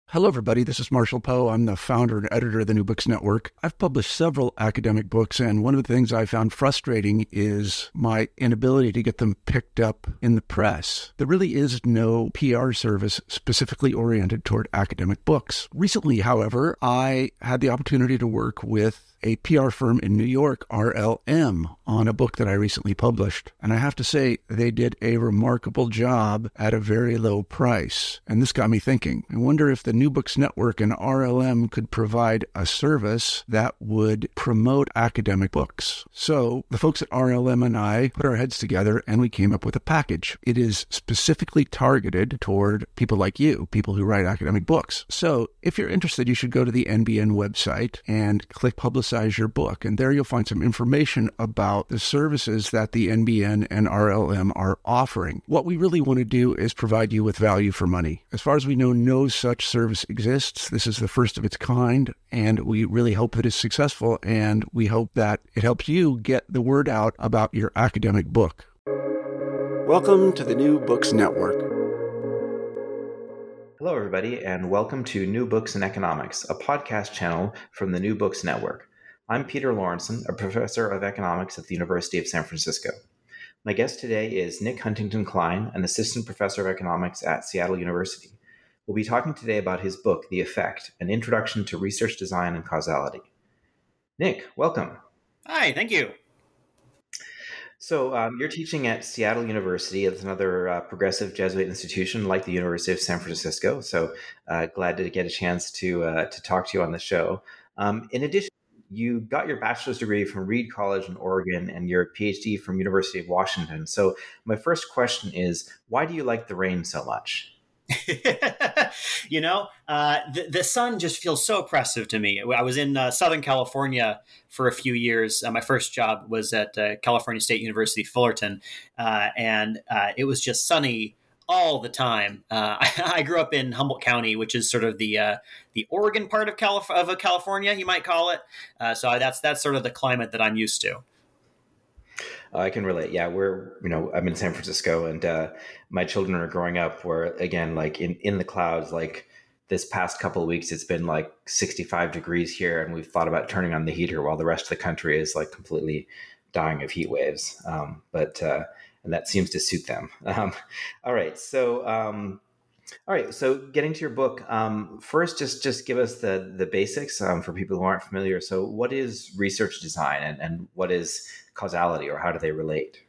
Hello, everybody. This is Marshall Poe. I'm the founder and editor of the New Books Network. I've published several academic books, and one of the things I found frustrating is my inability to get them picked up in the press. There really is no PR service specifically oriented toward academic books. Recently, however, I had the opportunity to work with a PR firm in New York, RLM, on a book that I recently published. And I have to say, they did a remarkable job at a very low price. And this got me thinking. I wonder if the New Books Network and RLM could provide a service that would promote academic books. So the folks at RLM and I put our heads together and we came up with a package. It is specifically targeted toward people like you, people who write academic books. So if you're interested, you should go to the NBN website and click Publicize Your Book. And there you'll find some information about the services that the NBN and RLM are offering. What we really want to do is provide you with value for money. As far as we know, no such service exists. This is the first of its kind, and we really hope that it's successful, and we hope that it helps you get the word out about your academic book. Welcome to the New Books Network. Hello, everybody, and welcome to New Books in Economics, a podcast channel from the New Books Network. I'm Peter Lawrenson, a professor of economics at the University of San Francisco. My guest today is Nick Huntington Klein, an assistant professor of economics at Seattle University. We'll be talking today about his book, The Effect, An Introduction to Research Design and Causality. Nick, welcome. Hi, thank you. So you're teaching at Seattle University. It's another progressive Jesuit institution like the University of San Francisco. So glad to get a chance to talk to you on the show. In addition, you got your bachelor's degree from Reed College in Oregon and your PhD from University of Washington. So my first question is, why do you like the rain so much? The sun just feels so oppressive to me. I was in Southern California for a few years. My first job was at California State University, Fullerton, and it was just sunny all the time. I grew up in Humboldt County, which is sort of the Oregon part of California, you might call it. So that's sort of the climate that I'm used to. I can relate. Yeah, I'm in San Francisco, and my children are growing up where, again, like in the clouds, like this past couple of weeks, it's been like 65 degrees here, and we've thought about turning on the heater while the rest of the country is like completely dying of heat waves. And that seems to suit them. All right. So getting to your book, first, just give us the basics for people who aren't familiar. So what is research design and what is causality, or how do they relate?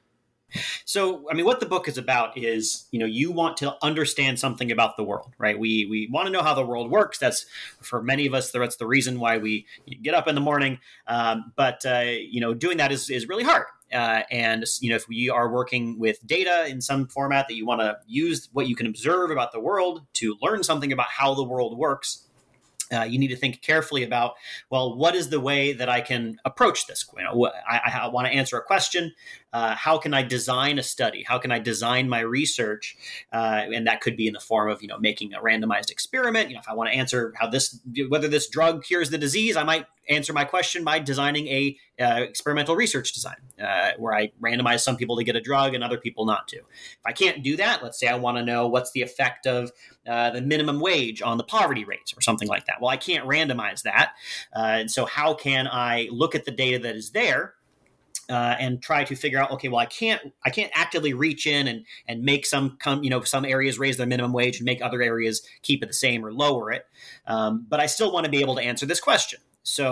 So, what the book is about is, you want to understand something about the world, right? We want to know how the world works. That's, for many of us, that's the reason why we get up in the morning. But doing that is really hard. And if we are working with data in some format that you want to use what you can observe about the world to learn something about how the world works, you need to think carefully about, well, what is the way that I can approach this? I want to answer a question. How can I design a study? How can I design my research? And that could be in the form of, making a randomized experiment. If I want to answer whether this drug cures the disease, I might answer my question by designing a experimental research design where I randomize some people to get a drug and other people not to. If I can't do that, let's say I want to know what's the effect of the minimum wage on the poverty rates or something like that. Well, I can't randomize that. And so how can I look at the data that is there and try to figure out, okay, well, I can't actively reach in and make some areas raise their minimum wage and make other areas keep it the same or lower it. But I still want to be able to answer this question.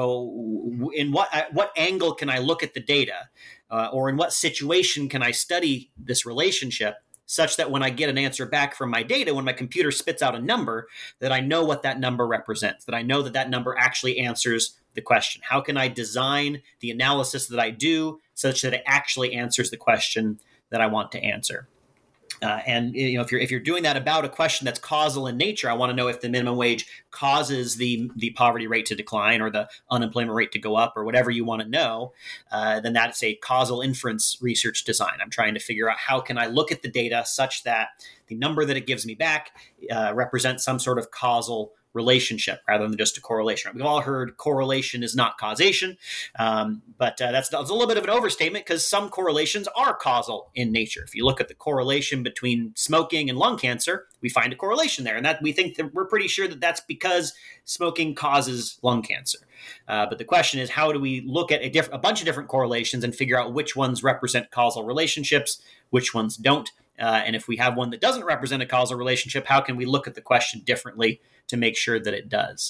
So in what angle can I look at the data or in what situation can I study this relationship such that when I get an answer back from my data, when my computer spits out a number, that I know what that number represents, that I know that number actually answers the question? How can I design the analysis that I do such that it actually answers the question that I want to answer? And if you're doing that about a question that's causal in nature, I want to know if the minimum wage causes the poverty rate to decline or the unemployment rate to go up or whatever you want to know. Then that's a causal inference research design. I'm trying to figure out how can I look at the data such that the number that it gives me back represents some sort of causal relationship rather than just a correlation. We've all heard correlation is not causation, but that's a little bit of an overstatement because some correlations are causal in nature. If you look at the correlation between smoking and lung cancer, we find a correlation there, and that we think that we're pretty sure that that's because smoking causes lung cancer. But the question is, how do we look at a bunch of different correlations and figure out which ones represent causal relationships, which ones don't? And if we have one that doesn't represent a causal relationship, how can we look at the question differently to make sure that it does?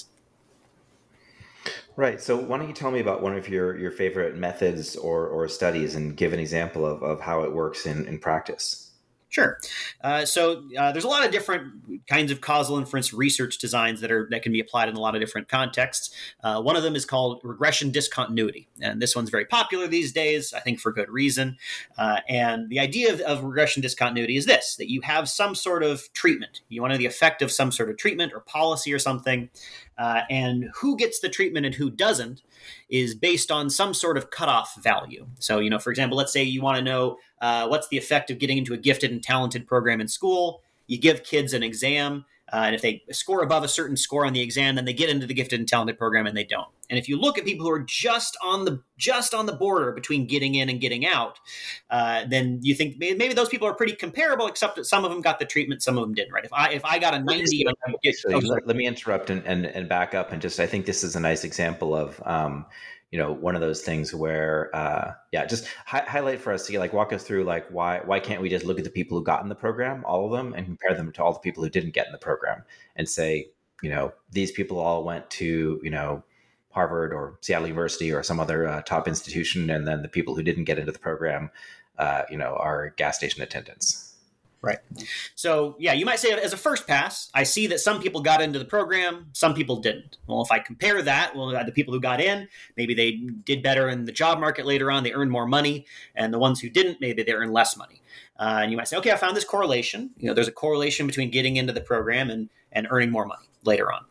Right. So why don't you tell me about one of your favorite methods or studies and give an example of how it works in practice? Sure. So there's a lot of different kinds of causal inference research designs that can be applied in a lot of different contexts. One of them is called regression discontinuity. And this one's very popular these days, I think for good reason. And the idea of regression discontinuity is this, that you have some sort of treatment. You want to know the effect of some sort of treatment or policy or something. And who gets the treatment and who doesn't is based on some sort of cutoff value. So, for example, let's say you want to know what's the effect of getting into a gifted and talented program in school. You give kids an exam, and if they score above a certain score on the exam, then they get into the gifted and talented program, and they don't. And if you look at people who are just on the border between getting in and getting out, then you think maybe those people are pretty comparable, except that some of them got the treatment, some of them didn't. Right? If I got a 90, let me interrupt and back up and just I think this is a nice example of one of those things where just highlight for us to walk us through why can't we just look at the people who got in the program, all of them, and compare them to all the people who didn't get in the program and say these people all went to Harvard or Seattle University or some other top institution, and then the people who didn't get into the program are gas station attendants. Right. So, you might say as a first pass, I see that some people got into the program, some people didn't. Well, if I compare that, the people who got in, maybe they did better in the job market later on, they earned more money, and the ones who didn't, maybe they earned less money. And you might say, okay, I found this correlation. There's a correlation between getting into the program and earning more money later on.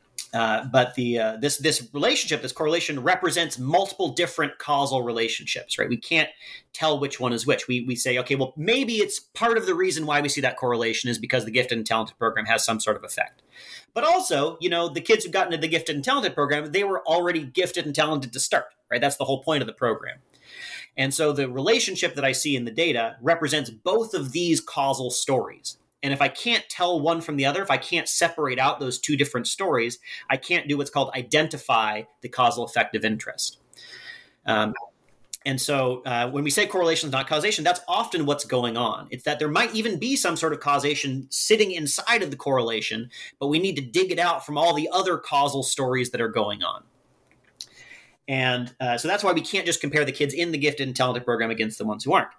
But this relationship, this correlation, represents multiple different causal relationships, right? We can't tell which one is which. We say, okay, well, maybe it's part of the reason why we see that correlation is because the gifted and talented program has some sort of effect. But also, the kids who got into the gifted and talented program, they were already gifted and talented to start, right? That's the whole point of the program. And so the relationship that I see in the data represents both of these causal stories. And if I can't tell one from the other, if I can't separate out those two different stories, I can't do what's called identify the causal effect of interest. And so when we say correlation is not causation, that's often what's going on. It's that there might even be some sort of causation sitting inside of the correlation, but we need to dig it out from all the other causal stories that are going on. And so that's why we can't just compare the kids in the gifted and talented program against the ones who aren't.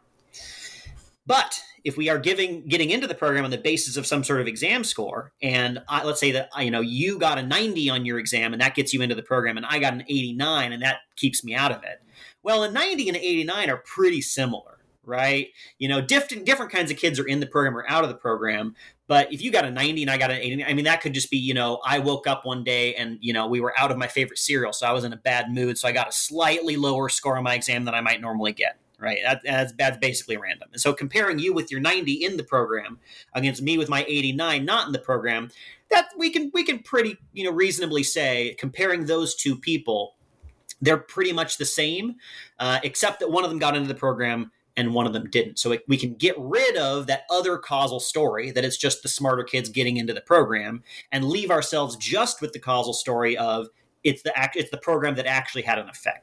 But if we are getting into the program on the basis of some sort of exam score, and let's say that you got a 90 on your exam and that gets you into the program, and I got an 89 and that keeps me out of it. Well, a 90 and an 89 are pretty similar, right? Different kinds of kids are in the program or out of the program. But if you got a 90 and I got an 89, that could just be, I woke up one day and, we were out of my favorite cereal, so I was in a bad mood, so I got a slightly lower score on my exam than I might normally get. Right. That's basically random. And so comparing you with your 90 in the program against me with my 89 not in the program, that we can pretty, reasonably say comparing those two people, they're pretty much the same, except that one of them got into the program and one of them didn't. So we can get rid of that other causal story that it's just the smarter kids getting into the program and leave ourselves just with the causal story of it's the program that actually had an effect.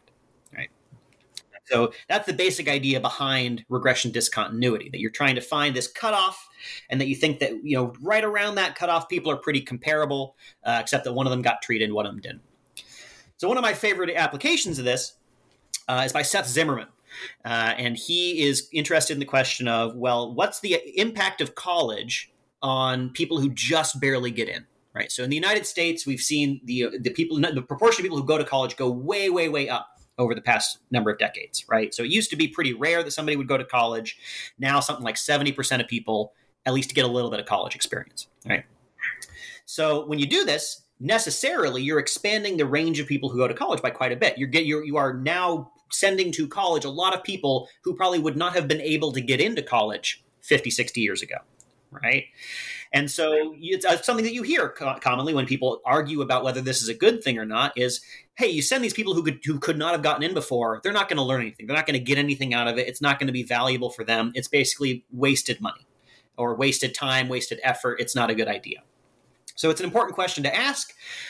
So that's the basic idea behind regression discontinuity, that you're trying to find this cutoff and that you think that, right around that cutoff, people are pretty comparable, except that one of them got treated, one of them didn't. So one of my favorite applications of this is by Seth Zimmerman. And he is interested in the question of, well, what's the impact of college on people who just barely get in? Right. So in the United States, we've seen the proportion of people who go to college go way, way, way up over the past number of decades, right? So it used to be pretty rare that somebody would go to college. Now something like 70% of people at least get a little bit of college experience, right? So when you do this, necessarily you're expanding the range of people who go to college by quite a bit. You are now sending to college a lot of people who probably would not have been able to get into college 50, 60 years ago, right? And so it's something that you hear commonly when people argue about whether this is a good thing or not is, hey, you send these people who could not have gotten in before, they're not going to learn anything. They're not going to get anything out of it. It's not going to be valuable for them. It's basically wasted money or wasted time, wasted effort. It's not a good idea. So it's an important question to ask.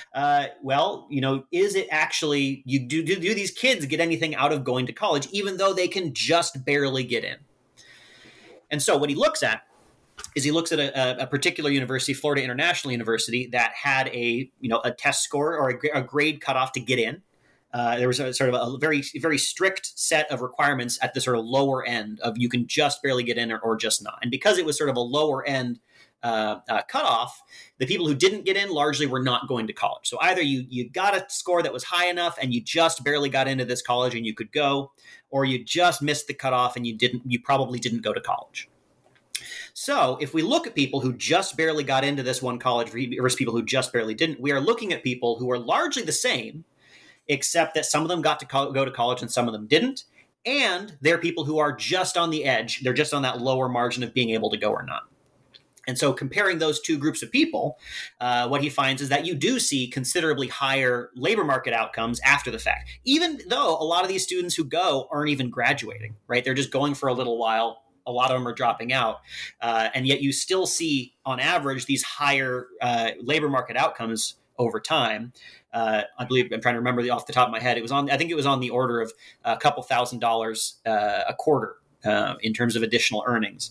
Is it actually, do these kids get anything out of going to college, even though they can just barely get in? And so what he looks at is a particular university, Florida International University, that had a test score or a grade cutoff to get in. There was a sort of a very, very strict set of requirements at the sort of lower end of you can just barely get in or just not. And because it was sort of a lower end cutoff, the people who didn't get in largely were not going to college. So either you got a score that was high enough and you just barely got into this college and you could go, or you just missed the cutoff and you probably didn't go to college. So if we look at people who just barely got into this one college versus people who just barely didn't, we are looking at people who are largely the same, except that some of them got to go to college and some of them didn't. And they're people who are just on the edge. They're just on that lower margin of being able to go or not. And so comparing those two groups of people, what he finds is that you do see considerably higher labor market outcomes after the fact, even though a lot of these students who go aren't even graduating, right? They're just going for a little while. A lot of them are dropping out. And yet you still see, on average, these higher labor market outcomes over time. I believe, I'm trying to remember off the top of my head, I think it was on the order of a couple $1,000s a quarter in terms of additional earnings.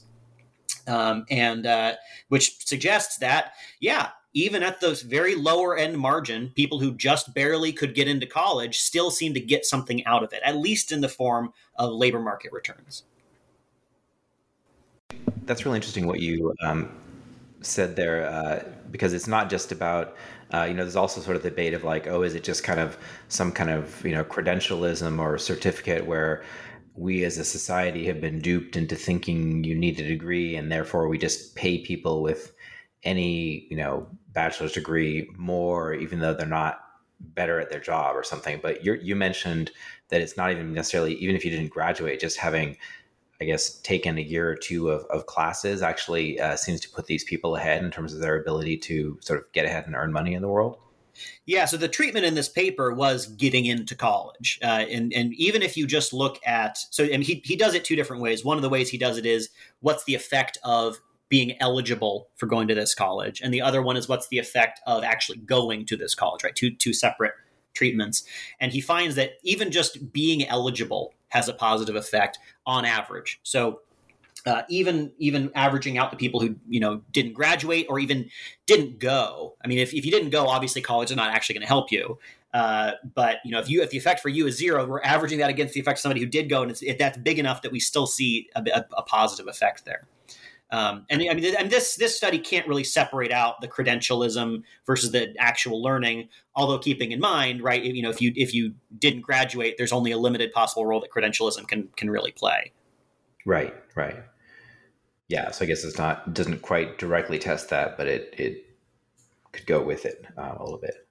Which suggests that, even at the very lower end margin, people who just barely could get into college still seem to get something out of it, at least in the form of labor market returns. That's really interesting what you said there, because it's not just about, there's also sort of the debate of like, is it just kind of some kind of, credentialism or certificate where we as a society have been duped into thinking you need a degree and therefore we just pay people with any, bachelor's degree more, even though they're not better at their job or something. But you mentioned that it's not even necessarily, even if you didn't graduate, just having, I guess, taken a year or two of classes actually seems to put these people ahead in terms of their ability to sort of get ahead and earn money in the world. Yeah, so the treatment in this paper was getting into college. And even if you just look at, he does it two different ways. One of the ways he does it is, what's the effect of being eligible for going to this college? And the other one is, what's the effect of actually going to this college, right? Two separate treatments. And he finds that even just being eligible has a positive effect on average. So even averaging out the people who didn't graduate or even didn't go. I mean, if you didn't go, obviously college is not actually going to help you. But if the effect for you is 0, we're averaging that against the effect of somebody who did go, and that's big enough that we still see a positive effect there. And this study can't really separate out the credentialism versus the actual learning, although keeping in mind, right, if you didn't graduate, there's only a limited possible role that credentialism can really play. Right. Yeah, so I guess doesn't quite directly test that, but it could go with it a little bit.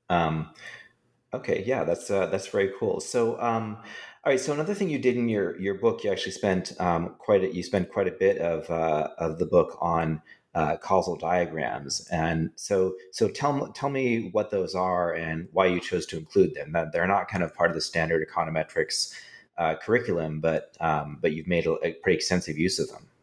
Okay, yeah, that's very cool. So, all right. So another thing you did in your book, you actually spent quite a bit of the book on causal diagrams, and so tell me what those are and why you chose to include them. That they're not kind of part of the standard econometrics curriculum, but you've made a pretty extensive use of them.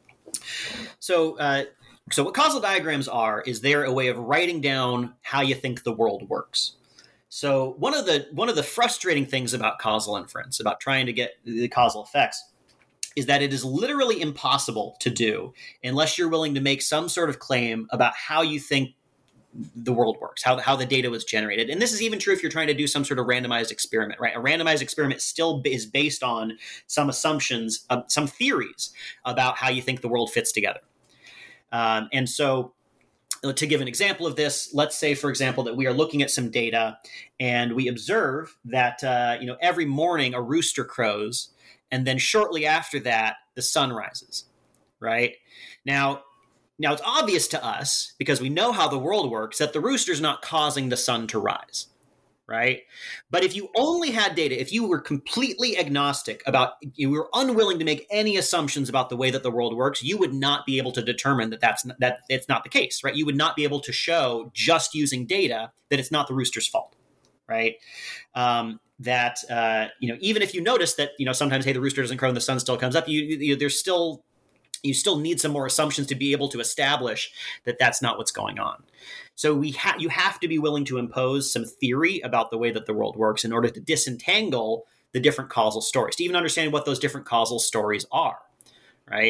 So what causal diagrams are is they're a way of writing down how you think the world works. So one of the frustrating things about causal inference, about trying to get the causal effects, is that it is literally impossible to do unless you're willing to make some sort of claim about how you think the world works, how the data was generated. And this is even true if you're trying to do some sort of randomized experiment, right? A randomized experiment still is based on some assumptions, some theories about how you think the world fits together. And so to give an example of this, let's say, for example, that we are looking at some data and we observe that, every morning a rooster crows, and then shortly after that, the sun rises, right? Now it's obvious to us, because we know how the world works, that the rooster's not causing the sun to rise, right? But if you only had data, if you were completely agnostic about, you were unwilling to make any assumptions about the way that the world works, you would not be able to determine that it's not the case, right? You would not be able to show just using data that it's not the rooster's fault, right? Even if you notice that, sometimes, hey, the rooster doesn't crow and the sun still comes up, you still need some more assumptions to be able to establish that that's not what's going on. So you have to be willing to impose some theory about the way that the world works in order to disentangle the different causal stories, to even understand what those different causal stories are, right?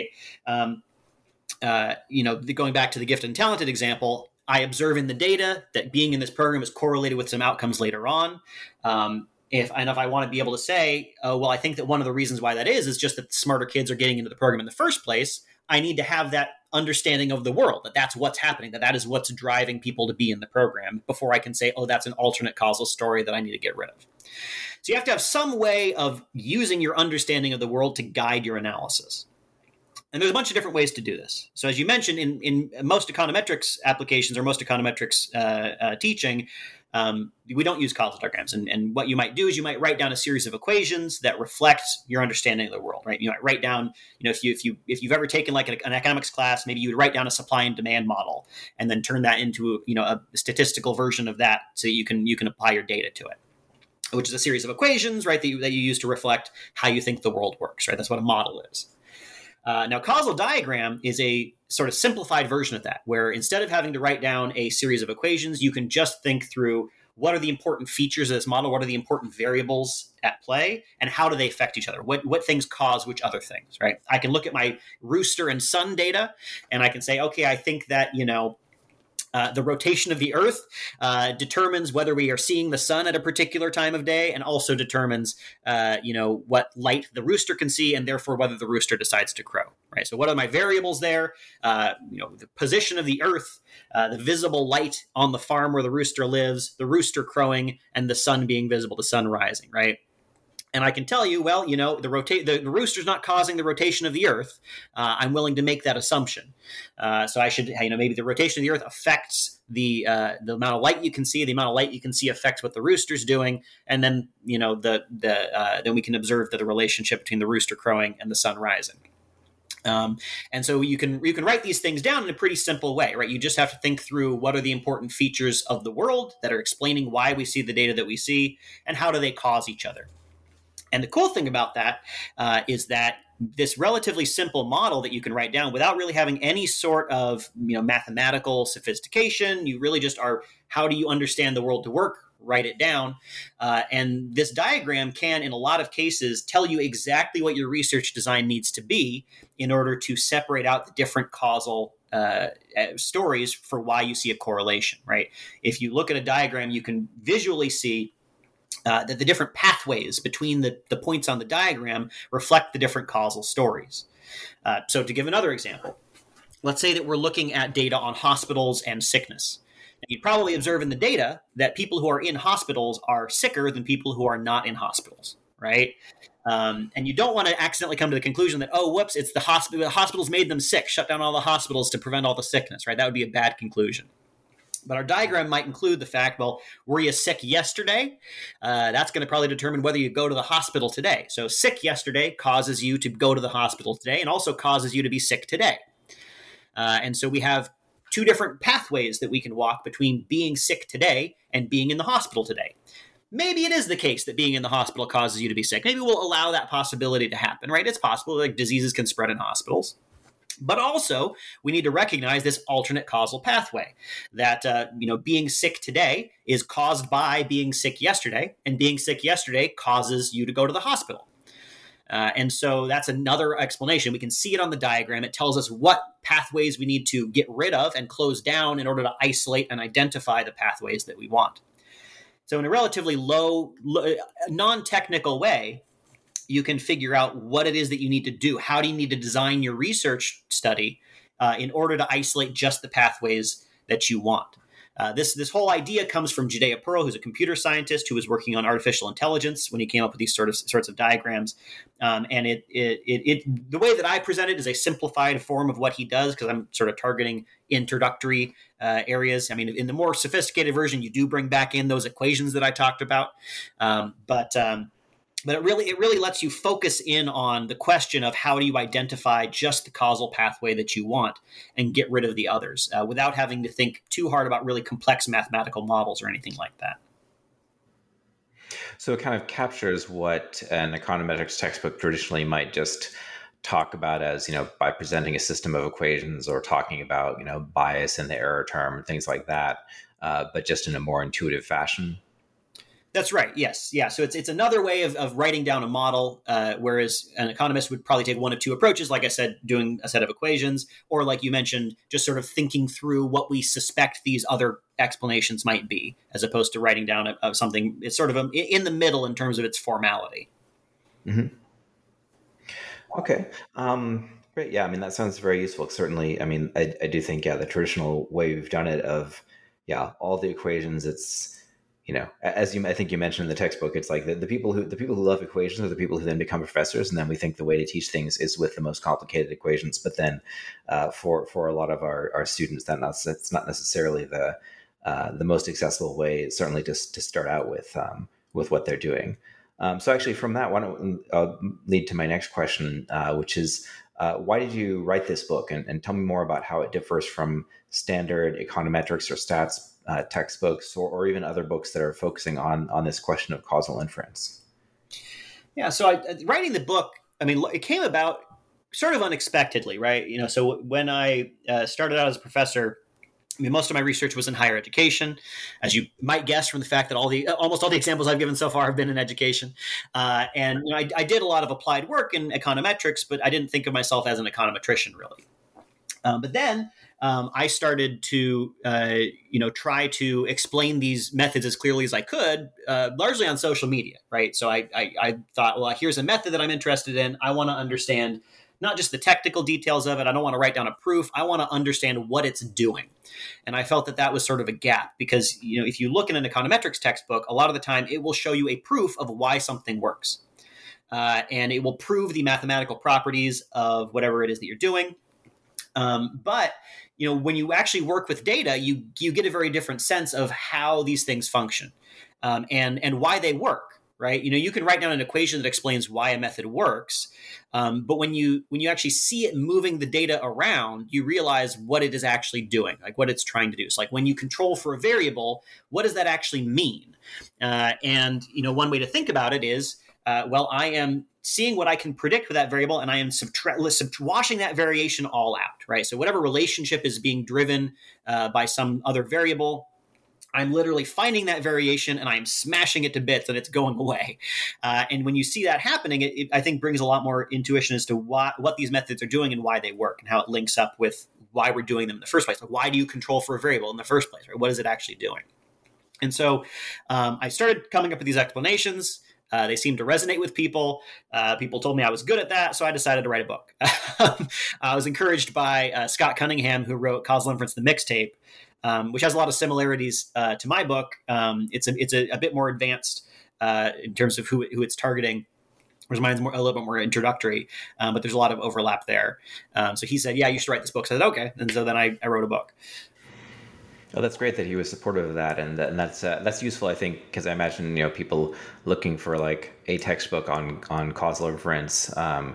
Going back to the gifted and talented example, I observe in the data that being in this program is correlated with some outcomes later on. If I want to be able to say, I think that one of the reasons why that is just that smarter kids are getting into the program in the first place, I need to have that understanding of the world, that that's what's happening, that is what's driving people to be in the program before I can say, that's an alternate causal story that I need to get rid of. So you have to have some way of using your understanding of the world to guide your analysis. And there's a bunch of different ways to do this. So as you mentioned, in most econometrics applications or most econometrics teaching, we don't use causal diagrams. And what you might do is you might write down a series of equations that reflect your understanding of the world, right? You might write down, if you've ever taken like an economics class, maybe you would write down a supply and demand model and then turn that into a statistical version of that so that you can apply your data to it, which is a series of equations, right, that you use to reflect how you think the world works, right? That's what a model is. Now, causal diagram is a sort of simplified version of that, where instead of having to write down a series of equations, you can just think through what are the important features of this model, what are the important variables at play, and how do they affect each other? What things cause which other things, right? I can look at my rooster and sun data, and I can say, okay, I think that, the rotation of the Earth determines whether we are seeing the sun at a particular time of day, and also determines, what light the rooster can see, and therefore whether the rooster decides to crow. Right. So, what are my variables there? The position of the Earth, the visible light on the farm where the rooster lives, the rooster crowing, and the sun being visible, the sun rising. Right. And I can tell you, the rooster's not causing the rotation of the Earth. I'm willing to make that assumption. So I should, maybe the rotation of the Earth affects the amount of light you can see. The amount of light you can see affects what the rooster's doing, and then then we can observe the relationship between the rooster crowing and the sun rising. And so you can write these things down in a pretty simple way, right? You just have to think through what are the important features of the world that are explaining why we see the data that we see, and how do they cause each other. And the cool thing about that is that this relatively simple model that you can write down without really having any sort of mathematical sophistication, you really just are, how do you understand the world to work? Write it down. And this diagram can, in a lot of cases, tell you exactly what your research design needs to be in order to separate out the different causal stories for why you see a correlation, right? If you look at a diagram, you can visually see that the different pathways between the points on the diagram reflect the different causal stories. So to give another example, let's say that we're looking at data on hospitals and sickness. And you probably observe in the data that people who are in hospitals are sicker than people who are not in hospitals, right? And you don't want to accidentally come to the conclusion that, it's the hospitals made them sick, shut down all the hospitals to prevent all the sickness, right? That would be a bad conclusion. But our diagram might include the fact, were you sick yesterday? That's going to probably determine whether you go to the hospital today. So sick yesterday causes you to go to the hospital today, and also causes you to be sick today. And so we have two different pathways that we can walk between being sick today and being in the hospital today. Maybe it is the case that being in the hospital causes you to be sick. Maybe we'll allow that possibility to happen, right? It's possible, like diseases can spread in hospitals. But also, we need to recognize this alternate causal pathway that, being sick today is caused by being sick yesterday, and being sick yesterday causes you to go to the hospital. And so that's another explanation. We can see it on the diagram. It tells us what pathways we need to get rid of and close down in order to isolate and identify the pathways that we want. So in a relatively low non-technical way, you can figure out what it is that you need to do. How do you need to design your research study in order to isolate just the pathways that you want? This whole idea comes from Judea Pearl, who's a computer scientist who was working on artificial intelligence when he came up with these sorts of diagrams. And the way that I present it is a simplified form of what he does, because I'm sort of targeting introductory areas. I mean, in the more sophisticated version, you do bring back in those equations that I talked about, but it really lets you focus in on the question of how do you identify just the causal pathway that you want and get rid of the others without having to think too hard about really complex mathematical models or anything like that. So it kind of captures what an econometrics textbook traditionally might just talk about as, by presenting a system of equations or talking about, bias in the error term, things like that, but just in a more intuitive fashion. That's right. Yes. Yeah. So it's another way of writing down a model, whereas an economist would probably take one of two approaches. Like I said, doing a set of equations, or like you mentioned, just sort of thinking through what we suspect these other explanations might be, as opposed to writing down something. It's sort of in the middle in terms of its formality. Mm-hmm. Okay. Great. Yeah. I mean, that sounds very useful. Certainly. I mean, I do think, the traditional way we've done it of, all the equations, it's, I think you mentioned in the textbook, it's like the people who love equations are the people who then become professors, and then we think the way to teach things is with the most complicated equations. But then, for a lot of our students, it's not necessarily the most accessible way. Certainly, just to start out with what they're doing. So actually, from that, why don't lead to my next question, which is why did you write this book, and tell me more about how it differs from standard econometrics or stats textbooks, or even other books that are focusing on this question of causal inference. Yeah, so writing the book, I mean, it came about sort of unexpectedly, right? So when I started out as a professor, I mean, most of my research was in higher education, as you might guess from the fact that almost all the examples I've given so far have been in education. And I did a lot of applied work in econometrics, but I didn't think of myself as an econometrician, really. But then I started to, try to explain these methods as clearly as I could, largely on social media, right? So I thought, well, here's a method that I'm interested in. I want to understand not just the technical details of it. I don't want to write down a proof. I want to understand what it's doing. And I felt that was sort of a gap because, if you look in an econometrics textbook, a lot of the time it will show you a proof of why something works. And it will prove the mathematical properties of whatever it is that you're doing. But when you actually work with data, you get a very different sense of how these things function and why they work. Right? You can write down an equation that explains why a method works, but when you actually see it moving the data around, you realize what it is actually doing, like what it's trying to do. So, like when you control for a variable, what does that actually mean? And one way to think about it is, I am seeing what I can predict with that variable, and I am washing that variation all out. Right? So, whatever relationship is being driven by some other variable, I'm literally finding that variation and I'm smashing it to bits and it's going away. And when you see that happening, it I think brings a lot more intuition as to what these methods are doing and why they work and how it links up with why we're doing them in the first place. Like, why do you control for a variable in the first place? Right? What is it actually doing? And so I started coming up with these explanations. They seemed to resonate with people. People told me I was good at that, so I decided to write a book. I was encouraged by Scott Cunningham, who wrote Causal Inference, the Mixtape, which has a lot of similarities to my book. It's a bit more advanced in terms of who it's targeting, whereas mine's a little bit more introductory, but there's a lot of overlap there. So he said, yeah, you should write this book. So I said, okay. And so then I wrote a book. Oh, that's great that he was supportive of that, and that's useful, I think, because I imagine people looking for like a textbook on causal inference.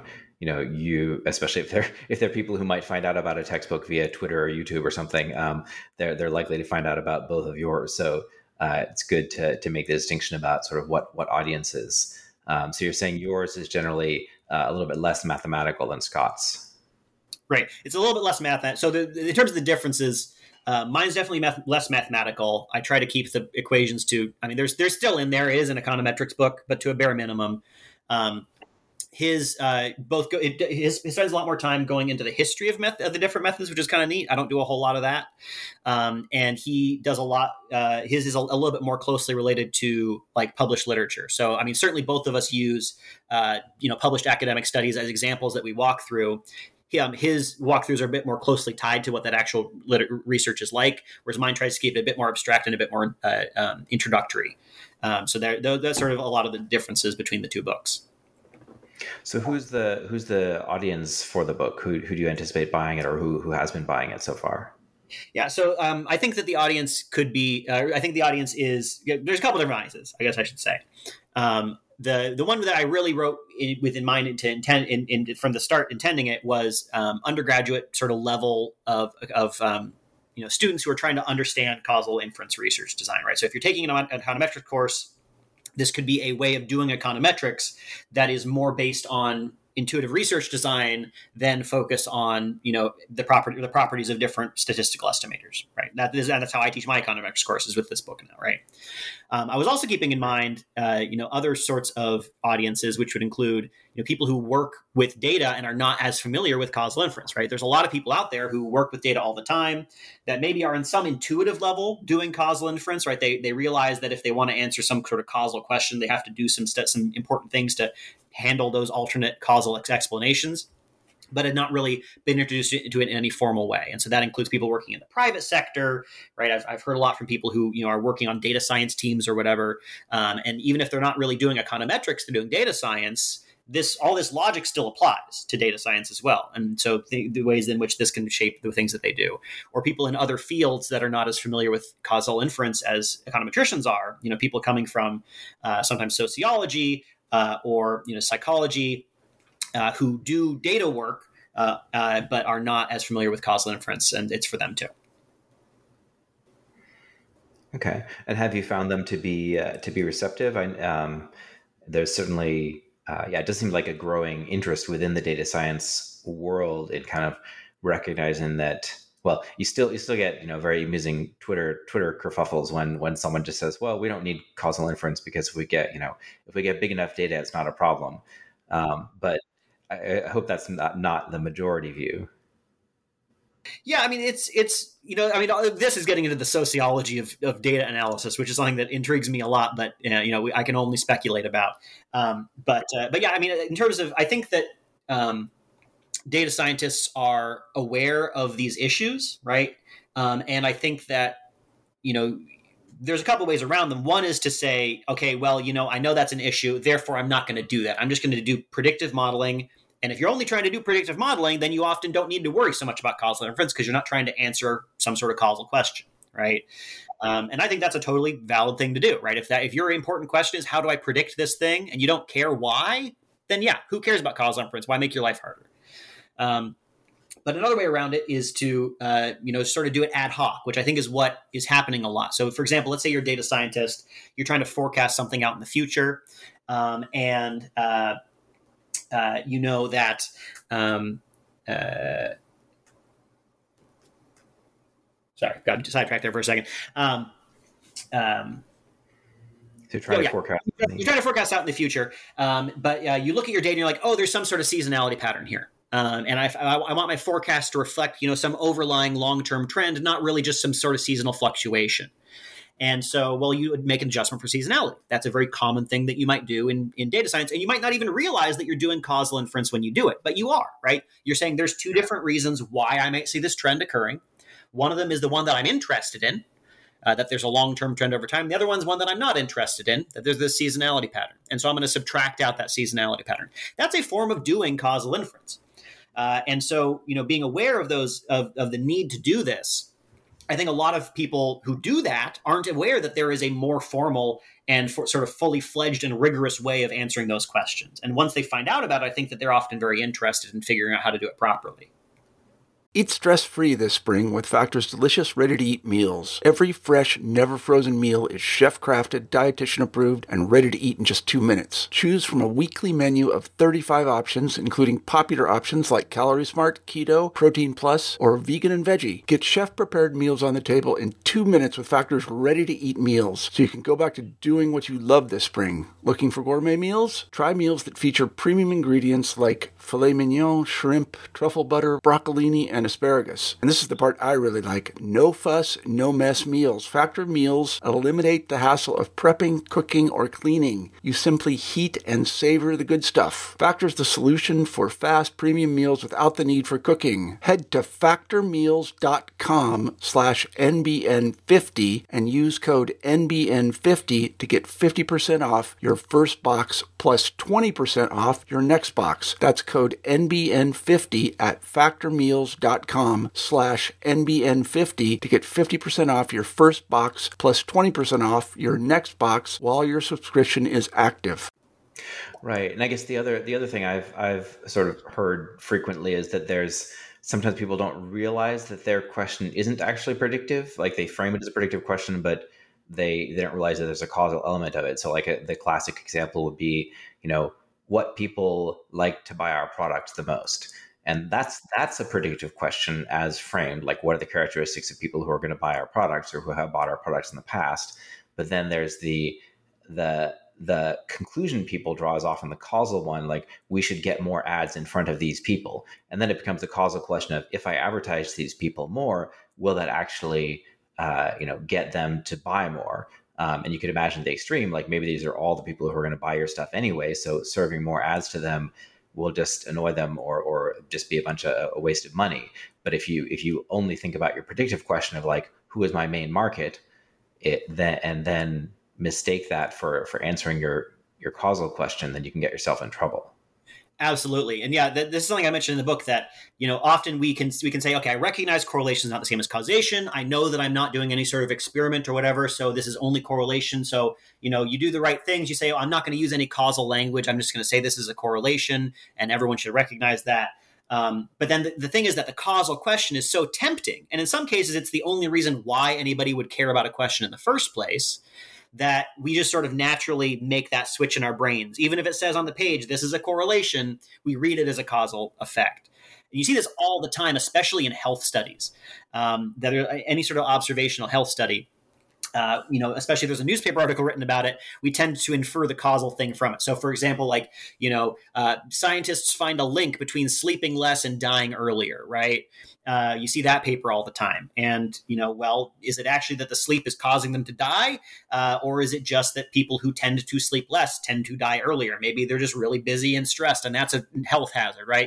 You, especially if they're people who might find out about a textbook via Twitter or YouTube or something, they're likely to find out about both of yours. So it's good to make the distinction about sort of what audiences. So you're saying yours is generally a little bit less mathematical than Scott's. Right. It's a little bit less math. So in terms of the differences, mine's definitely less mathematical. I try to keep the equations to, I mean, there's still in there. It is an econometrics book, but to a bare minimum. His spends a lot more time going into the history of the different methods, which is kind of neat. I don't do a whole lot of that, and he does a lot. His is a little bit more closely related to like published literature. So, I mean, certainly both of us use published academic studies as examples that we walk through. his walkthroughs are a bit more closely tied to what that actual research is like, whereas mine tries to keep it a bit more abstract and a bit more introductory. So that's sort of a lot of the differences between the two books. So who's the audience for the book? Who do you anticipate buying it, or who has been buying it so far? Yeah, so I think that the audience could be. I think the audience is. There's a couple different audiences, I guess I should say. The one that I really wrote in mind to intend from the start, intending it was undergraduate sort of level of students who are trying to understand causal inference research design, right? So if you're taking an econometrics course, this could be a way of doing econometrics that is more based on intuitive research design than focus on the properties of different statistical estimators, right? That's how I teach my econometrics courses with this book now, right? I was also keeping in mind other sorts of audiences, which would include people who work with data and are not as familiar with causal inference, right? There's a lot of people out there who work with data all the time that maybe are in some intuitive level doing causal inference, right? They realize that if they want to answer some sort of causal question, they have to do some important things to handle those alternate causal explanations, but had not really been introduced to it in any formal way. And so that includes people working in the private sector, right? I've heard a lot from people who are working on data science teams or whatever. And even if they're not really doing econometrics, they're doing data science, all this logic still applies to data science as well. And so the ways in which this can shape the things that they do. Or people in other fields that are not as familiar with causal inference as econometricians are, people coming from sometimes sociology, or psychology, who do data work, but are not as familiar with causal inference, and it's for them too. Okay, and have you found them to be receptive? There's certainly, it does seem like a growing interest within the data science world in kind of recognizing that. Well, you still get very amusing Twitter kerfuffles when someone just says, "Well, we don't need causal inference because if we get big enough data, it's not a problem." But I hope that's not the majority view. Yeah, I mean it's this is getting into the sociology of data analysis, which is something that intrigues me a lot, but I can only speculate about. But yeah, I mean in terms of, I think that. Data scientists are aware of these issues, right? And I think that, there's a couple ways around them. One is to say, okay, well, I know that's an issue, therefore I'm not going to do that. I'm just going to do predictive modeling. And if you're only trying to do predictive modeling, then you often don't need to worry so much about causal inference because you're not trying to answer some sort of causal question, right? And I think that's a totally valid thing to do, right? If your important question is, how do I predict this thing? And you don't care why, then yeah, who cares about causal inference? Why make your life harder? But another way around it is to, sort of do it ad hoc, which I think is what is happening a lot. So, for example, let's say you're a data scientist, you're trying to forecast something out in the future, and you know that. Sorry, got sidetracked there for a second. To try to forecast. You're trying to forecast out in the future, but you look at your data and you're like, oh, there's some sort of seasonality pattern here. And I want my forecast to reflect, some overlying long-term trend, not really just some sort of seasonal fluctuation. And so, well, you would make an adjustment for seasonality. That's a very common thing that you might do in data science. And you might not even realize that you're doing causal inference when you do it, but you are, right? You're saying there's two different reasons why I might see this trend occurring. One of them is the one that I'm interested in, that there's a long-term trend over time. The other one's one that I'm not interested in, that there's this seasonality pattern. And so I'm going to subtract out that seasonality pattern. That's a form of doing causal inference. And so, being aware of those, of the need to do this, I think a lot of people who do that aren't aware that there is a more formal and sort of fully fledged and rigorous way of answering those questions. And once they find out about it, I think that they're often very interested in figuring out how to do it properly. Eat stress-free this spring with Factor's delicious, ready-to-eat meals. Every fresh, never-frozen meal is chef-crafted, dietitian-approved, and ready to eat in just 2 minutes. Choose from a weekly menu of 35 options, including popular options like Calorie Smart, Keto, Protein Plus, or Vegan and Veggie. Get chef-prepared meals on the table in 2 minutes with Factor's ready-to-eat meals, so you can go back to doing what you love this spring. Looking for gourmet meals? Try meals that feature premium ingredients like filet mignon, shrimp, truffle butter, broccolini, and and asparagus. And this is the part I really like. No fuss, no mess meals. Factor meals eliminate the hassle of prepping, cooking, or cleaning. You simply heat and savor the good stuff. Factor's the solution for fast premium meals without the need for cooking. Head to factormeals.com/NBN50 and use code NBN50 to get 50% off your first box plus 20% off your next box. That's code NBN50 at factormeals.com/NBN50 to get 50% off your first box plus 20% off your next box while your subscription is active. Right. And I guess the other thing I've sort of heard frequently is that there's sometimes people don't realize that their question isn't actually predictive. Like they frame it as a predictive question, but they don't realize that there's a causal element of it. So like the classic example would be, what people like to buy our product the most. And that's a predictive question as framed. Like, what are the characteristics of people who are going to buy our products or who have bought our products in the past? But then there's the conclusion people draw is often the causal one, like we should get more ads in front of these people. And then it becomes a causal question of, if I advertise to these people more, will that actually get them to buy more? And you could imagine the extreme, like maybe these are all the people who are going to buy your stuff anyway. So serving more ads to them will just annoy them or just be a waste of money. But if you only think about your predictive question of like, who is my main market, and then mistake that for answering your causal question, then you can get yourself in trouble. Absolutely. And yeah, this is something I mentioned in the book that, often we can say, okay, I recognize correlation is not the same as causation. I know that I'm not doing any sort of experiment or whatever. So this is only correlation. So, you do the right things. You say, I'm not going to use any causal language. I'm just going to say this is a correlation and everyone should recognize that. But then the thing is that the causal question is so tempting. And in some cases, it's the only reason why anybody would care about a question in the first place, that we just sort of naturally make that switch in our brains. Even if it says on the page, this is a correlation, we read it as a causal effect. And you see this all the time, especially in health studies, that are any sort of observational health study. Especially if there's a newspaper article written about it, we tend to infer the causal thing from it. So, for example, scientists find a link between sleeping less and dying earlier, right? You see that paper all the time. And, is it actually that the sleep is causing them to die? Or is it just that people who tend to sleep less tend to die earlier? Maybe they're just really busy and stressed, and that's a health hazard, right?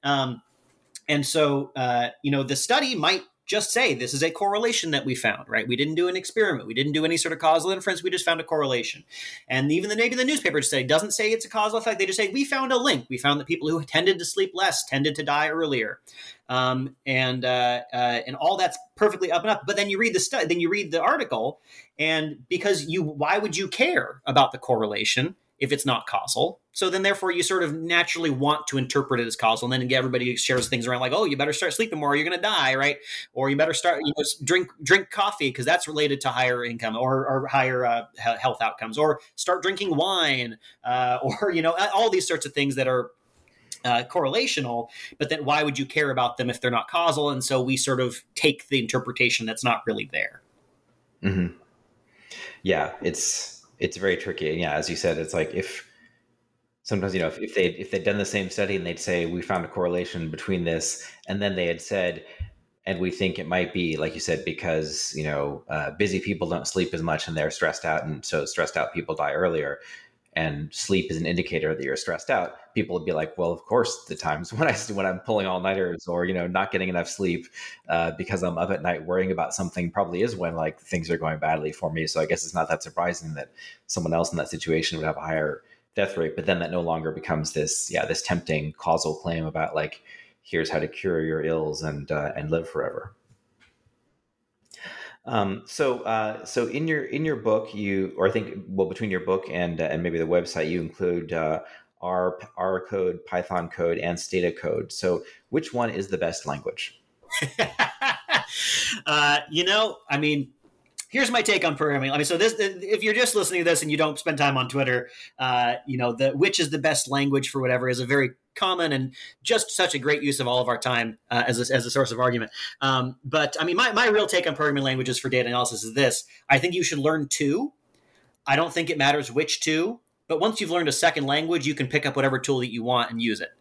And so, the study might just say this is a correlation that we found, right? We didn't do an experiment. We didn't do any sort of causal inference. We just found a correlation. And even maybe the newspaper doesn't say it's a causal effect. They just say, we found a link. We found that people who tended to sleep less tended to die earlier. And all that's perfectly up and up. But then you read then you read the article, and why would you care about the correlation if it's not causal? So then therefore you sort of naturally want to interpret it as causal. And then everybody shares things around like, oh, you better start sleeping more or you're going to die, right? Or you better start, drink coffee because that's related to higher income or higher health outcomes, or start drinking wine, or, all these sorts of things that are correlational. But then why would you care about them if they're not causal? And so we sort of take the interpretation that's not really there. Mm-hmm. Yeah, it's very tricky. And yeah, as you said, it's like if they'd done the same study and they'd say, we found a correlation between this, and then they had said, and we think it might be, like you said, because, busy people don't sleep as much and they're stressed out. And so stressed out people die earlier, and sleep is an indicator that you're stressed out. People would be like, well, of course, the times when I'm pulling all-nighters or, not getting enough sleep because I'm up at night worrying about something probably is when like things are going badly for me. So I guess it's not that surprising that someone else in that situation would have a higher death rate. But then that no longer becomes this tempting causal claim about like, here's how to cure your ills and live forever. So in your book, between your book and maybe the website, you include R code, Python code, and Stata code. So which one is the best language? Here's my take on programming. So if you're just listening to this and you don't spend time on Twitter, which is the best language for whatever is a very common and just such a great use of all of our time as a source of argument. But my real take on programming languages for data analysis is this. I think you should learn two. I don't think it matters which two, but once you've learned a second language, you can pick up whatever tool that you want and use it.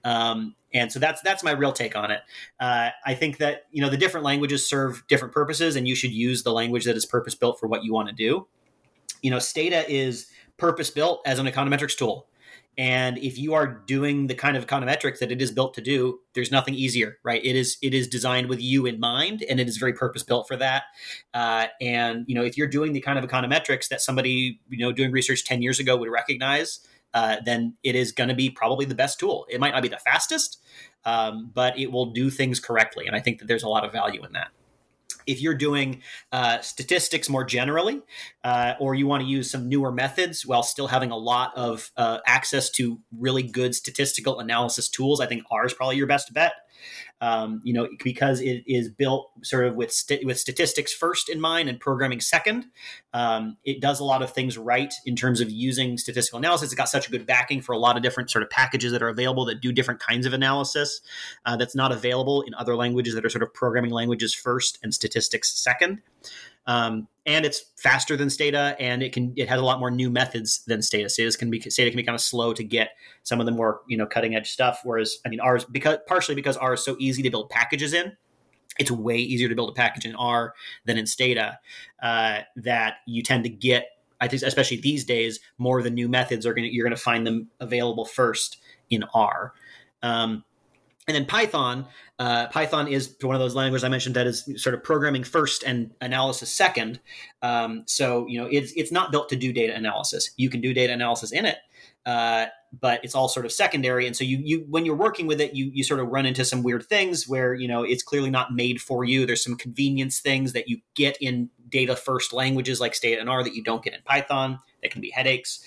And so that's my real take on it. I think that, the different languages serve different purposes, and you should use the language that is purpose built for what you want to do. Stata is purpose built as an econometrics tool. And if you are doing the kind of econometrics that it is built to do, there's nothing easier, right? It is designed with you in mind, and it is very purpose built for that. And if you're doing the kind of econometrics that somebody doing research 10 years ago would recognize, then it is going to be probably the best tool. It might not be the fastest, but it will do things correctly, and I think that there's a lot of value in that. If you're doing statistics more generally, or you want to use some newer methods while still having a lot of access to really good statistical analysis tools, I think R is probably your best bet. Because it is built sort of with statistics first in mind and programming second. It does a lot of things right in terms of using statistical analysis. It's got such a good backing for a lot of different sort of packages that are available that do different kinds of analysis that's not available in other languages that are sort of programming languages first and statistics second. And it's faster than Stata, and it has a lot more new methods than Stata. Stata can be kind of slow to get some of the more cutting edge stuff. Whereas R is partially because R is so easy to build packages in. It's way easier to build a package in R than in Stata. That you tend to get, I think, especially these days, more of the new methods you're gonna find them available first in R. And then Python is one of those languages I mentioned that is sort of programming first and analysis second. So it's not built to do data analysis. You can do data analysis in it, but it's all sort of secondary. And so you when you're working with it, you sort of run into some weird things where it's clearly not made for you. There's some convenience things that you get in data first languages like Stata and R that you don't get in Python. That can be headaches,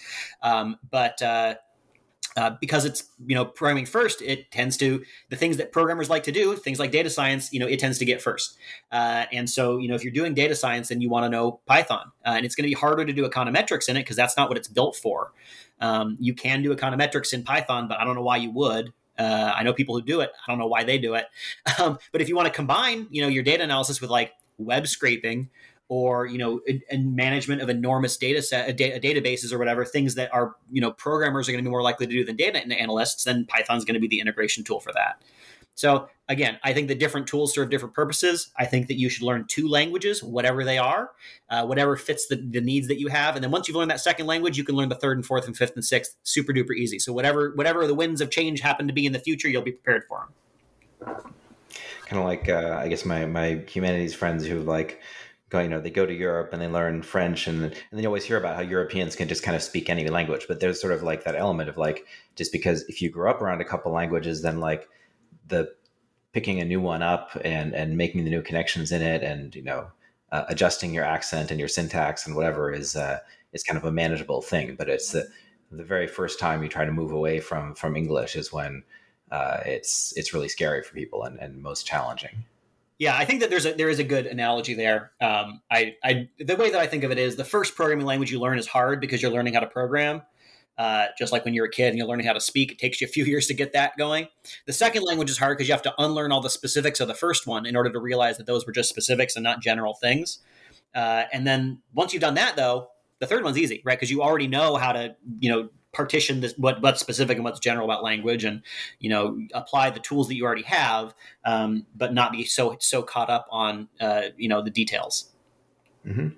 because it's programming first, it tends to the things that programmers like to do, things like data science, it tends to get first. And so if you're doing data science, then you want to know Python, and it's going to be harder to do econometrics in it because that's not what it's built for. You can do econometrics in Python, but I don't know why you would. I know people who do it. I don't know why they do it. But if you want to combine your data analysis with like web scraping, or and management of enormous databases or whatever, things that are programmers are going to be more likely to do than data analysts, then Python's going to be the integration tool for that. So again, I think the different tools serve different purposes. I think that you should learn two languages, whatever they are, whatever fits the needs that you have. And then once you've learned that second language, you can learn the third and fourth and fifth and sixth super duper easy. So whatever the winds of change happen to be in the future, you'll be prepared for them. Kind of like I guess my humanities friends who they go to Europe and they learn French, and then you always hear about how Europeans can just kind of speak any language, but there's sort of like that element of like, just because if you grew up around a couple languages, then like the picking a new one up and making the new connections in it, and adjusting your accent and your syntax and whatever is kind of a manageable thing. But it's the very first time you try to move away from English is when it's really scary for people and most challenging. Yeah, I think that there is a good analogy there. The way that I think of it is the first programming language you learn is hard because you're learning how to program. Just like when you're a kid and you're learning how to speak, it takes you a few years to get that going. The second language is hard because you have to unlearn all the specifics of the first one in order to realize that those were just specifics and not general things. And then once you've done that, though, the third one's easy, right? Because you already know how to, partition this, what's specific and what's general about language, and apply the tools that you already have, but not be so caught up on the details. Mm-hmm.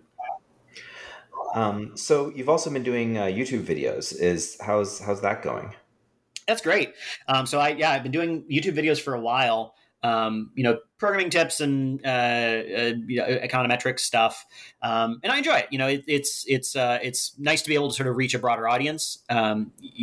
So you've also been doing YouTube videos. How's that going? That's great. So I've been doing YouTube videos for a while. Programming tips and econometric stuff, and I enjoy it. It's nice to be able to sort of reach a broader audience. I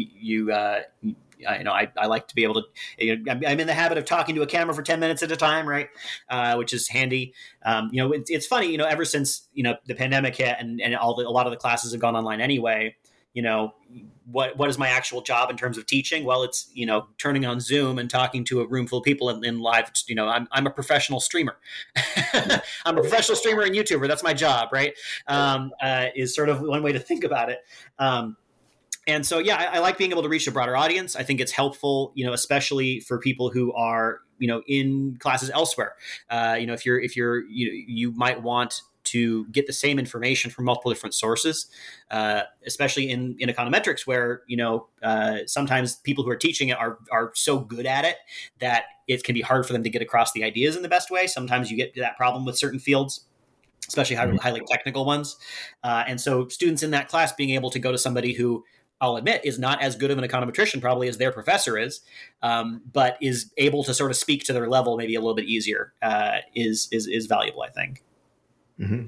like to be able to. I'm in the habit of talking to a camera for 10 minutes at a time, right? Which is handy. It's funny. Ever since the pandemic hit and a lot of the classes have gone online anyway. What is my actual job in terms of teaching? Well, it's, turning on Zoom and talking to a room full of people in live, I'm a professional streamer. I'm a professional streamer and YouTuber. That's my job, right? Is sort of one way to think about it. And so, I like being able to reach a broader audience. I think it's helpful, especially for people who are, in classes elsewhere. If you're, you might want to get the same information from multiple different sources, especially in econometrics, where sometimes people who are teaching it are so good at it that it can be hard for them to get across the ideas in the best way. Sometimes you get to that problem with certain fields, especially highly technical ones. And so students in that class being able to go to somebody who, I'll admit, is not as good of an econometrician probably as their professor is, but is able to sort of speak to their level maybe a little bit easier, is valuable, I think. Mm-hmm.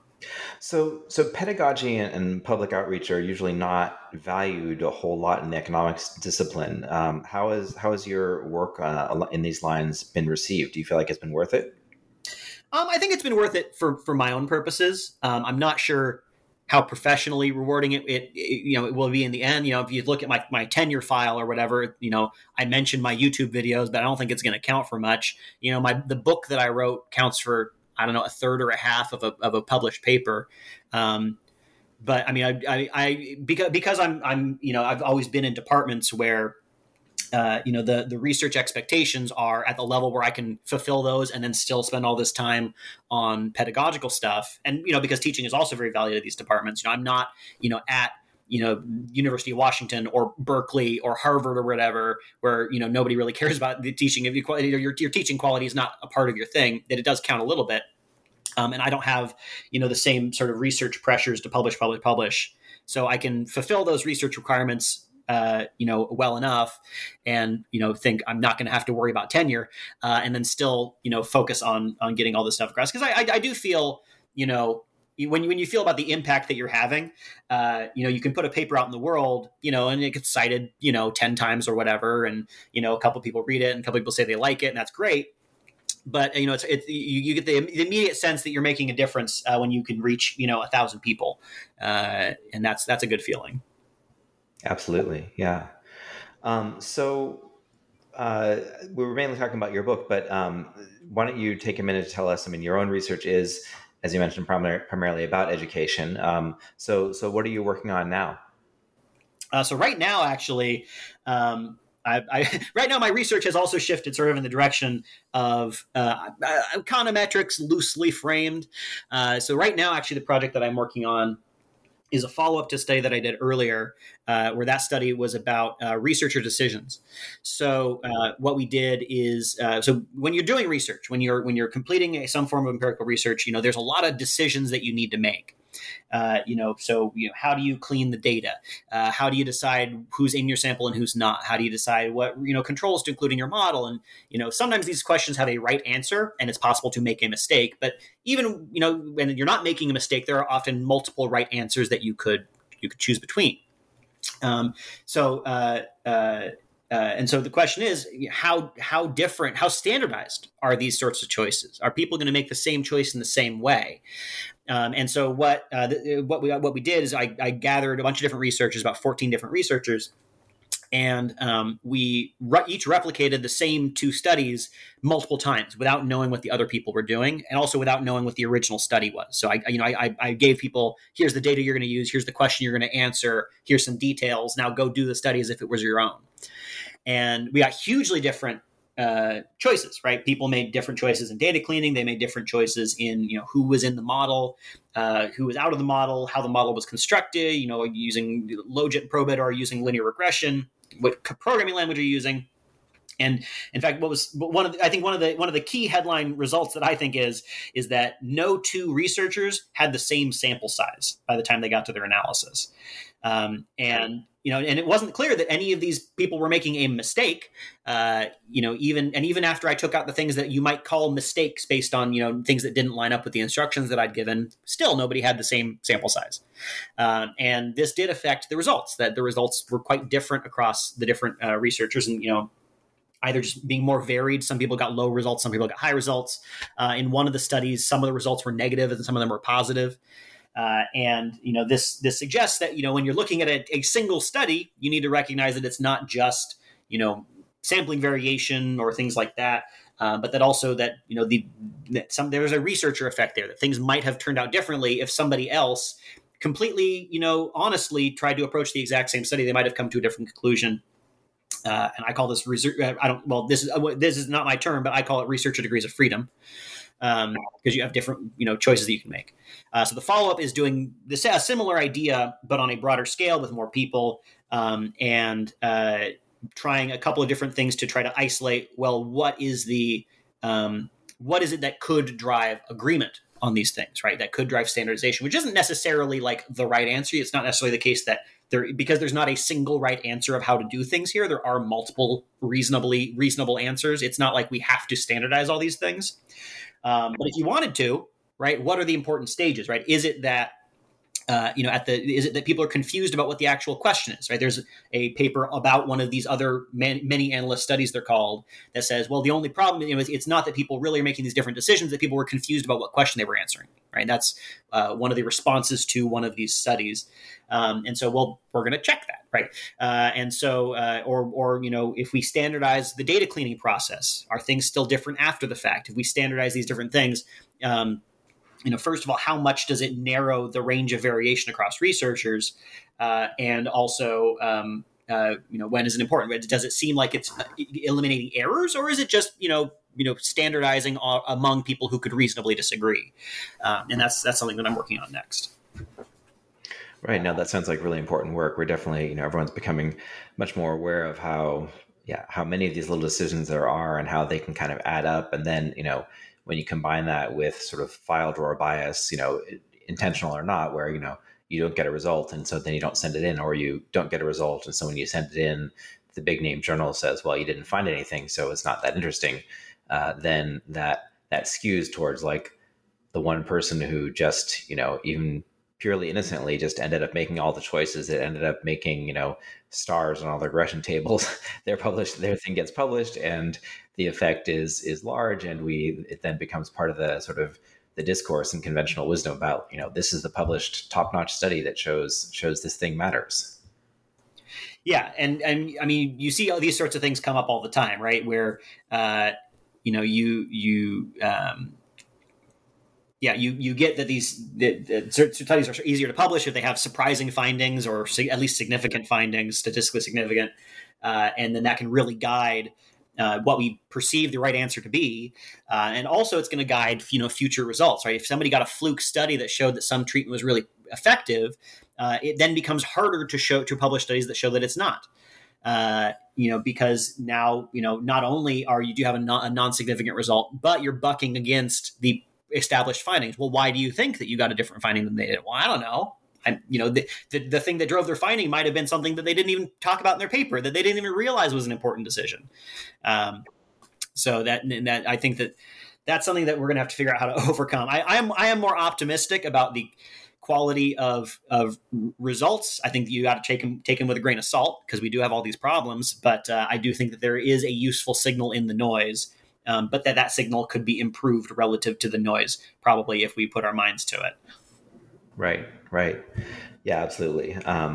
So pedagogy and public outreach are usually not valued a whole lot in the economics discipline. How has your work in these lines been received? Do you feel like it's been worth it? I think it's been worth it for my own purposes. I'm not sure how professionally rewarding it will be in the end. If you look at my tenure file or whatever, I mentioned my YouTube videos, but I don't think it's going to count for much. The book that I wrote counts for, I don't know, a third or a half of a published paper. But I mean, because I'm I've always been in departments where the research expectations are at the level where I can fulfill those and then still spend all this time on pedagogical stuff. And, because teaching is also very valued at these departments. I'm not, at, University of Washington or Berkeley or Harvard or whatever, where, nobody really cares about the teaching. If your teaching quality is not a part of your thing, that it does count a little bit. And I don't have, the same sort of research pressures to publish. So I can fulfill those research requirements well enough, and think I'm not going to have to worry about tenure, and then still focus on getting all this stuff across. Because I do feel when you feel about the impact that you're having, you can put a paper out in the world, and it gets cited 10 times or whatever, and a couple people read it and a couple people say they like it, and that's great. But you get the immediate sense that you're making a difference when you can reach 1,000 people, and that's a good feeling. Absolutely. Yeah. So we were mainly talking about your book, but why don't you take a minute to tell us, your own research is, as you mentioned, primarily about education. So what are you working on now? So right now, actually, right now my research has also shifted sort of in the direction of econometrics loosely framed. So right now, actually, the project that I'm working on is a follow-up to a study that I did earlier, where that study was about researcher decisions. So what we did is, so when you're doing research, when you're completing some form of empirical research, there's a lot of decisions that you need to make. So how do you clean the data? How do you decide who's in your sample and who's not? How do you decide what controls to include in your model? And sometimes these questions have a right answer, and it's possible to make a mistake. But even when you're not making a mistake, there are often multiple right answers that you could choose between. And so the question is, how different, how standardized are these sorts of choices? Are people going to make the same choice in the same way? And so what we did is I gathered a bunch of different researchers, about 14 different researchers, and we each replicated the same two studies multiple times without knowing what the other people were doing, and also without knowing what the original study was. So I gave people, here's the data you're going to use, here's the question you're going to answer, here's some details. Now go do the study as if it was your own. And we got hugely different choices, right? People made different choices in data cleaning. They made different choices in, who was in the model, who was out of the model, how the model was constructed, using logit and probit or using linear regression, what programming language are you using? And in fact, what was one of the key headline results that I think is that no two researchers had the same sample size by the time they got to their analysis. And it wasn't clear that any of these people were making a mistake, even after I took out the things that you might call mistakes based on, things that didn't line up with the instructions that I'd given, still nobody had the same sample size. And this did affect the results, that the results were quite different across the different researchers, and, either just being more varied. Some people got low results, some people got high results. In one of the studies, some of the results were negative and some of them were positive. This suggests that, when you're looking at a single study, you need to recognize that it's not just, sampling variation or things like that, but that also that, there's a researcher effect there, that things might have turned out differently if somebody else completely, honestly tried to approach the exact same study. They might have come to a different conclusion. And I call this this is not my term, but I call it researcher degrees of freedom. because you have different choices that you can make. So the follow-up is doing this, a similar idea, but on a broader scale with more people, and trying a couple of different things to try to isolate, well, what is it that could drive agreement on these things, right? That could drive standardization, which isn't necessarily like the right answer. It's not necessarily the case that because there's not a single right answer of how to do things here. There are multiple reasonable answers. It's not like we have to standardize all these things. But if you wanted to, right, what are the important stages, right? Is it that is it that people are confused about what the actual question is, right? There's a paper about one of these other many analyst studies, they're called, that says, well, the only problem is it's not that people really are making these different decisions, that people were confused about what question they were answering, right? And that's one of the responses to one of these studies. And so, well, we're going to check that, right? If we standardize the data cleaning process, are things still different after the fact? If we standardize these different things, first of all, how much does it narrow the range of variation across researchers? And also, when is it important? Does it seem like it's eliminating errors, or is it just, standardizing among people who could reasonably disagree? And that's something that I'm working on next. Right. Now that sounds like really important work. We're definitely, everyone's becoming much more aware of how many of these little decisions there are and how they can kind of add up. And then, when you combine that with sort of file drawer bias, intentional or not, where, you don't get a result. And so then you don't send it in, or you don't get a result. And so when you send it in, the big name journal says, well, you didn't find anything, so it's not that interesting. Then that skews towards like the one person who just, even purely innocently just ended up making all the choices that ended up making, stars on all the regression tables. Their thing gets published, and the effect is large, and it then becomes part of the sort of the discourse and conventional wisdom about, this is the published top-notch study that shows this thing matters. Yeah, and I mean, you see all these sorts of things come up all the time, right? Where you get that these certain studies are easier to publish if they have surprising findings, or at least significant findings, statistically significant, and then that can really guide what we perceive the right answer to be, and also it's going to guide future results. Right? If somebody got a fluke study that showed that some treatment was really effective, it then becomes harder to publish studies that show that it's not. Because now not only do you have a non-significant result, but you're bucking against the established findings. Well, why do you think that you got a different finding than they did? Well, I don't know. The thing that drove their finding might have been something that they didn't even talk about in their paper, that they didn't even realize was an important decision. So that I think that's something that we're going to have to figure out how to overcome. I am more optimistic about the quality of results. I think that you got to take them with a grain of salt, because we do have all these problems. But I do think that there is a useful signal in the noise. But that signal could be improved relative to the noise, probably, if we put our minds to it. Right. Yeah, absolutely.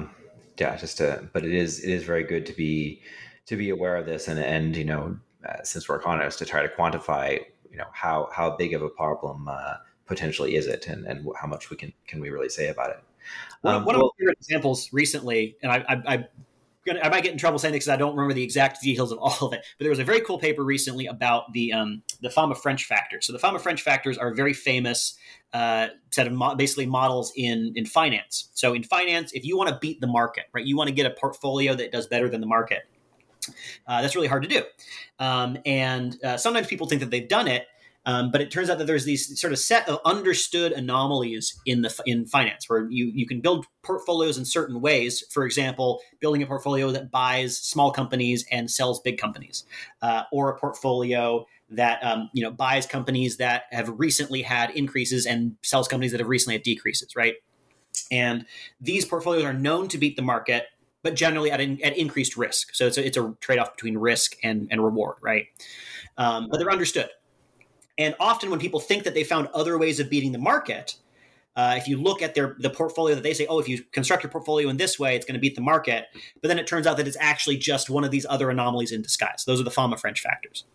But it is very good to be aware of this, and since we're economists, to try to quantify, how big of a problem potentially is it, and how much can we really say about it. One of my favorite examples recently, and I might get in trouble saying this because I don't remember the exact details of all of it, but there was a very cool paper recently about the Fama-French factors. So the Fama-French factors are a very famous set of basically models in finance. So in finance, if you want to beat the market, right, you want to get a portfolio that does better than the market. That's really hard to do. And sometimes people think that they've done it, but it turns out that there's these sort of set of understood anomalies in finance, where you can build portfolios in certain ways. For example, building a portfolio that buys small companies and sells big companies, or a portfolio that buys companies that have recently had increases and sells companies that have recently had decreases, right? And these portfolios are known to beat the market, but generally at increased risk. So it's a trade-off between risk and reward, right? But they're understood. And often when people think that they found other ways of beating the market, if you look at the portfolio that they say, oh, if you construct your portfolio in this way, it's going to beat the market. But then it turns out that it's actually just one of these other anomalies in disguise. Those are the Fama-French factors.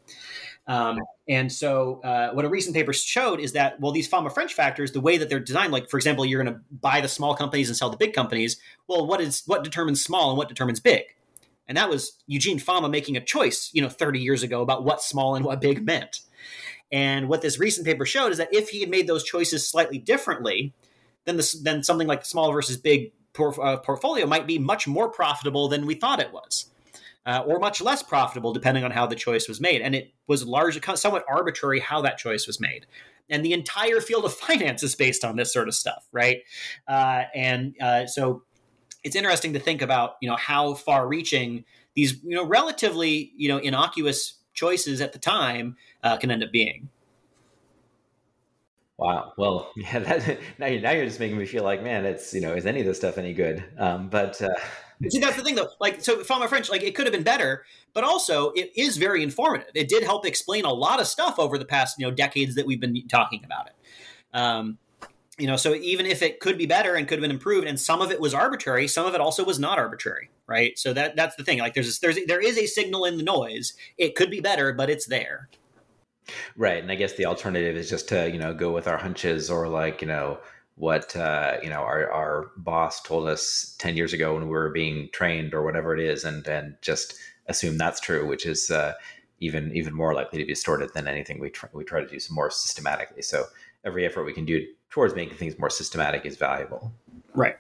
And so what a recent paper showed is that, well, these Fama-French factors, the way that they're designed, like, for example, you're going to buy the small companies and sell the big companies. Well, what determines small and what determines big? And that was Eugene Fama making a choice, 30 years ago about what small and what big meant. And what this recent paper showed is that if he had made those choices slightly differently, then something like the small versus big portfolio might be much more profitable than we thought it was. Or much less profitable, depending on how the choice was made. And it was largely somewhat arbitrary how that choice was made. And the entire field of finance is based on this sort of stuff, right? So it's interesting to think about, how far-reaching these, relatively, innocuous choices at the time can end up being. Wow. Well, yeah. Now you're just making me feel like, man, it's is any of this stuff any good? See, that's the thing, though. So, follow my French. It could have been better, but also it is very informative. It did help explain a lot of stuff over the past, decades that we've been talking about it. So even if it could be better and could have been improved, and some of it was arbitrary, some of it also was not arbitrary, right? So that's the thing. There is a signal in the noise. It could be better, but it's there. Right. And I guess the alternative is just to, go with our hunches, or what, our boss told us 10 years ago when we were being trained, or whatever it is. And just assume that's true, which is even more likely to be distorted than anything we try to do some more systematically. So every effort we can do towards making things more systematic is valuable. Right.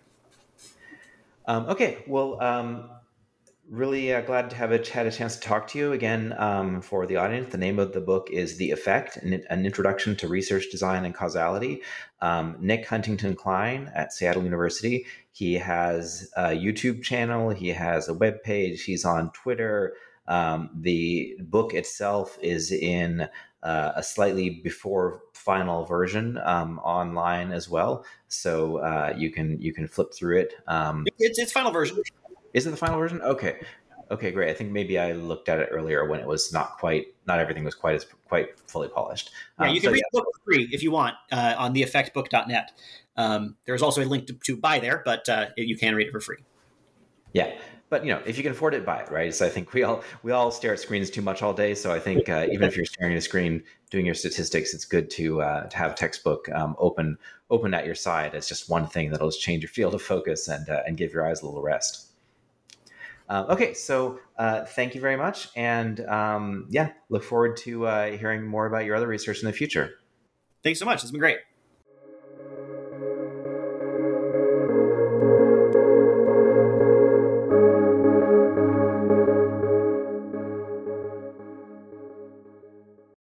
Okay. Well, really glad to have had a chance to talk to you again. For the audience, the name of the book is The Effect, an Introduction to Research Design and Causality. Nick Huntington Klein at Seattle University. He has a YouTube channel. He has a web page. He's on Twitter. The book itself is in a slightly before final version online as well. So you can flip through it. It's final version. Is it the final version? Okay, great. I think maybe I looked at it earlier when it was not everything was quite fully polished. Yeah, you can read the book for free if you want on theeffectbook.net. There's also a link to buy there, but you can read it for free. Yeah, but if you can afford it, buy it, right? So I think we all stare at screens too much all day. So I think even if you're staring at a screen doing your statistics, it's good to have a textbook open at your side as just one thing that'll just change your field of focus and give your eyes a little rest. Okay, so thank you very much. And look forward to hearing more about your other research in the future. Thanks so much. It's been great.